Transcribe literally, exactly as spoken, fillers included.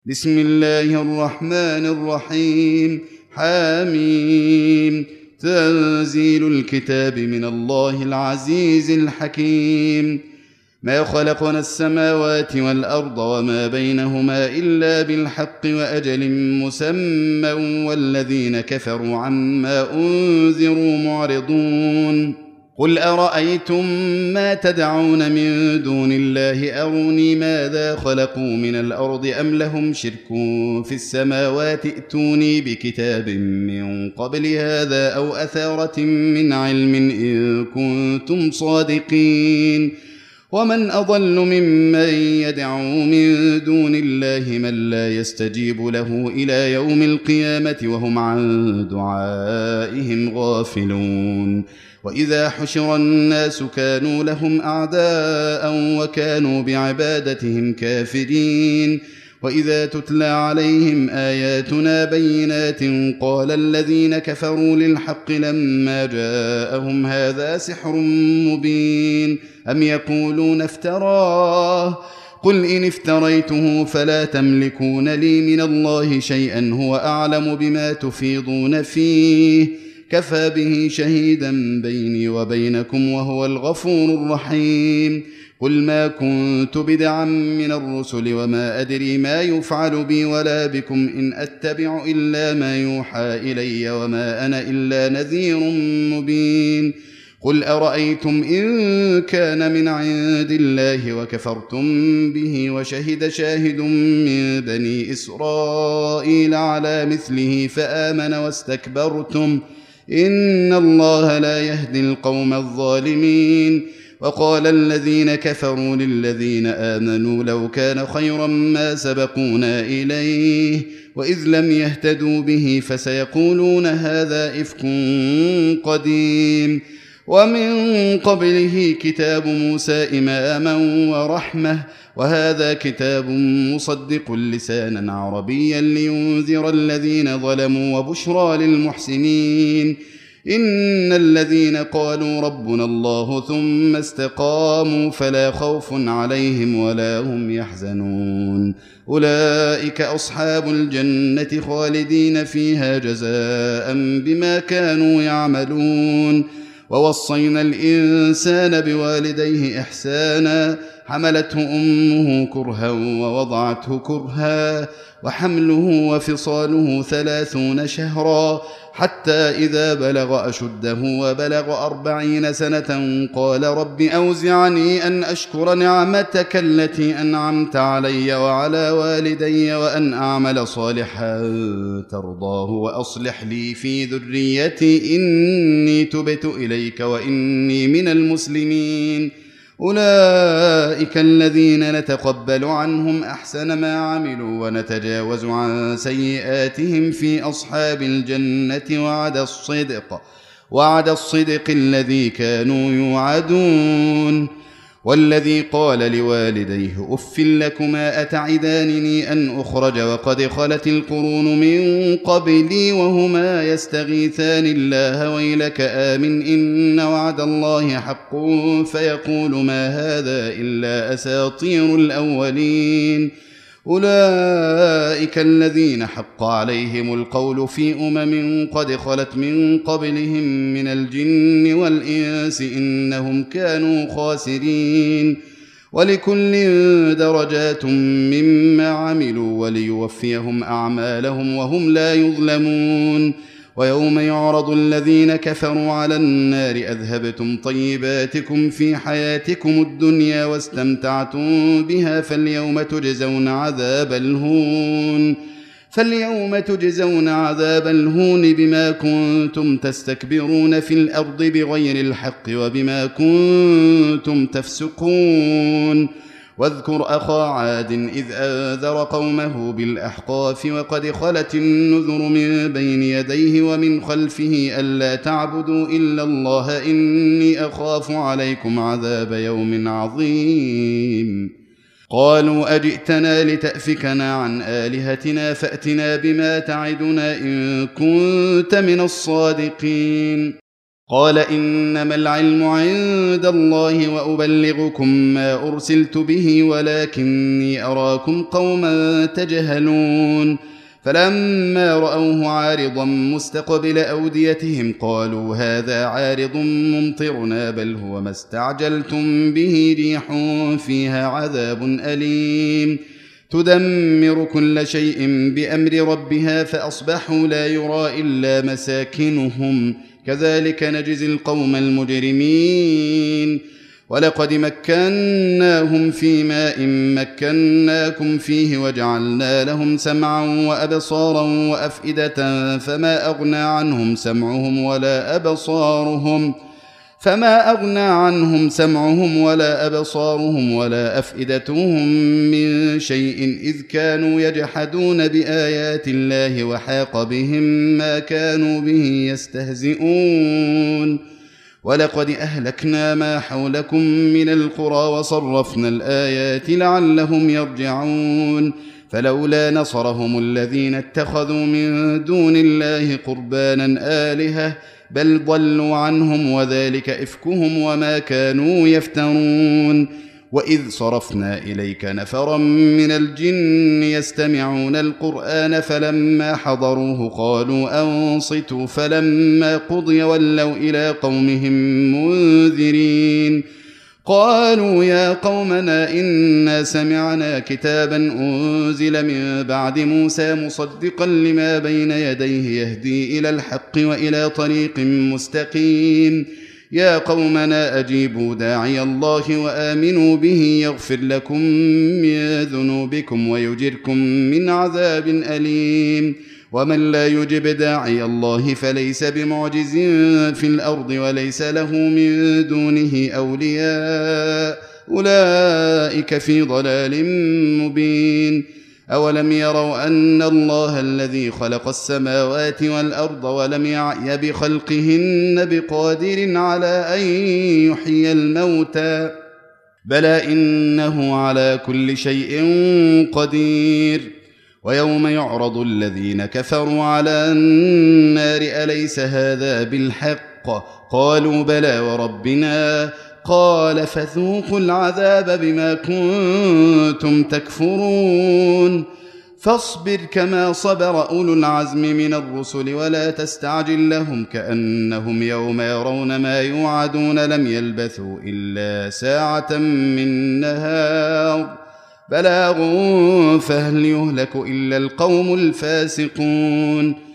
بسم الله الرحمن الرحيم. حاميم. تنزيل الكتاب من الله العزيز الحكيم. ما خلقنا السماوات والأرض وما بينهما إلا بالحق وأجل مسمى والذين كفروا عما أنذروا معرضون. قل أرأيتم ما تدعون من دون الله أروني ماذا خلقوا من الأرض أم لهم شرك في السماوات ائتوني بكتاب من قبل هذا أو أثارة من علم إن كنتم صادقين. ومن أضل ممن يدعو من دون الله من لا يستجيب له إلى يوم القيامة وهم عن دعائهم غافلون. وإذا حشر الناس كانوا لهم أعداء وكانوا بعبادتهم كافرين. وإذا تتلى عليهم آياتنا بينات قال الذين كفروا للحق لما جاءهم هذا سحر مبين أم يقولون افتراه قل إن افتريته فلا تملكون لي من الله شيئا هو أعلم بما تفيضون فيه كفى به شهيدا بيني وبينكم وهو الغفور الرحيم. قل ما كنت بدعا من الرسل وما أدري ما يفعل بي ولا بكم إن أتبع إلا ما يوحى إلي وما أنا إلا نذير مبين. قل أرأيتم إن كان من عند الله وكفرتم به وشهد شاهد من بني إسرائيل على مثله فآمن واستكبرتم إن الله لا يهدي القوم الظالمين. وقال الذين كفروا للذين آمنوا لو كان خيرا ما سبقونا إليه وإذ لم يهتدوا به فسيقولون هذا إفك قديم. ومن قبله كتاب موسى إماما ورحمة وهذا كتاب مصدق لسانا عربيا لينذر الذين ظلموا وبشرى للمحسنين. إن الذين قالوا ربنا الله ثم استقاموا فلا خوف عليهم ولا هم يحزنون أولئك أصحاب الجنة خالدين فيها جزاء بما كانوا يعملون. ووصينا الإنسان بوالديه إحسانا حملته أمه كرها ووضعته كرها وحمله وفصاله ثلاثون شهرا حتى إذا بلغ أشده وبلغ أربعين سنة قال رب أوزعني أن أشكر نعمتك التي أنعمت علي وعلى والدي وأن أعمل صالحا ترضاه وأصلح لي في ذريتي إني تبت إليك وإني من المسلمين. أولئك الذين نتقبل عنهم أحسن ما عملوا ونتجاوز عن سيئاتهم في أصحاب الجنة وعد الصدق وعد الصدق الذي كانوا يوعدون. والذي قال لوالديه أف لكما أتعدانني أن أخرج وقد خلت القرون من قبلي وهما يستغيثان الله ويلك آمن إن وعد الله حق فيقول ما هذا إلا أساطير الأولين. أولئك الذين حق عليهم القول في أمم قد خلت من قبلهم من الجن والإنس إنهم كانوا خاسرين. ولكل درجات مما عملوا وليوفيهم أعمالهم وهم لا يظلمون. ويوم يعرض الذين كفروا على النار أذهبتم طيباتكم في حياتكم الدنيا واستمتعتم بها فاليوم تجزون عذاب الهون فاليوم تجزون عذاب الهون بما كنتم تستكبرون في الأرض بغير الحق وبما كنتم تفسقون. واذكر أخا عاد إذ أنذر قومه بالأحقاف وقد خلت النذر من بين يديه ومن خلفه ألا تعبدوا إلا الله إني أخاف عليكم عذاب يوم عظيم. قالوا أجئتنا لتأفكنا عن آلهتنا فأتنا بما تعدنا إن كنت من الصادقين. قال إنما العلم عند الله وأبلغكم ما أرسلت به ولكني أراكم قوما تجهلون فلما رأوه عارضا مستقبل أوديتهم قالوا هذا عارض ممطرنا بل هو ما استعجلتم به ريح فيها عذاب أليم تدمر كل شيء بأمر ربها فأصبحوا لا يرى إلا مساكنهم كذلك نجزي القوم المجرمين ولقد مكناهم في ماء مكناكم فيه وجعلنا لهم سمعا وأبصارا وأفئدة فما أغنى عنهم سمعهم ولا أبصارهم فما أغنى عنهم سمعهم ولا أبصارهم ولا أفئدتهم من شيء إذ كانوا يجحدون بآيات الله وحاق بهم ما كانوا به يستهزئون ولقد أهلكنا ما حولكم من القرى وصرفنا الآيات لعلهم يرجعون فلولا نصرهم الذين اتخذوا من دون الله قربانا آلهة بل ضلوا عنهم وذلك إفكهم وما كانوا يفترون وإذ صرفنا إليك نفرا من الجن يستمعون القرآن فلما حضروه قالوا أنصتوا فلما قضي ولوا إلى قومهم منذرين قالوا يا قومنا إنا سمعنا كتابا أنزل من بعد موسى مصدقا لما بين يديه يهدي إلى الحق وإلى طريق مستقيم يا قومنا أجيبوا داعي الله وآمنوا به يغفر لكم من ذنوبكم ويجركم من عذاب أليم ومن لا يجب داعي الله فليس بمعجز في الأرض وليس له من دونه أولياء أولئك في ضلال مبين أولم يروا أن الله الذي خلق السماوات والأرض ولم يعي بخلقهن بقادر على أن يحيي الموتى بلى إنه على كل شيء قدير ويوم يعرض الذين كفروا على النار أليس هذا بالحق قالوا بلى وربنا قال فذوقوا العذاب بما كنتم تكفرون فاصبر كما صبر أولو العزم من الرسل ولا تستعجل لهم كأنهم يوم يرون ما يوعدون لم يلبثوا إلا ساعة من نهار بلاغ فهل يهلك إلا القوم الفاسقون